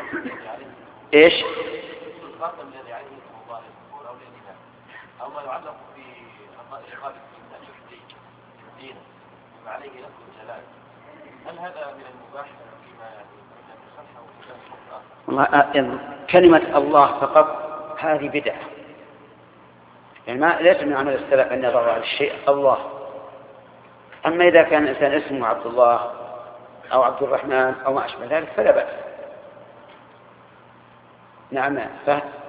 إيش؟ الخاتم الذي عليه اسم الله أو الإله أو ما يعلق في غالب في الدين وعليه لفظ الجلال، هل هذا من المباح فيما يصح أو والله كلمة الله فقط هذه بدعة، يعني ما ليس من عمل السلف أن يضع على الشيء الله. أما إذا كان الإنسان اسمه عبد الله أو عبد الرحمن أو ما أشبه ذلك فلا بأس. نعم فهد.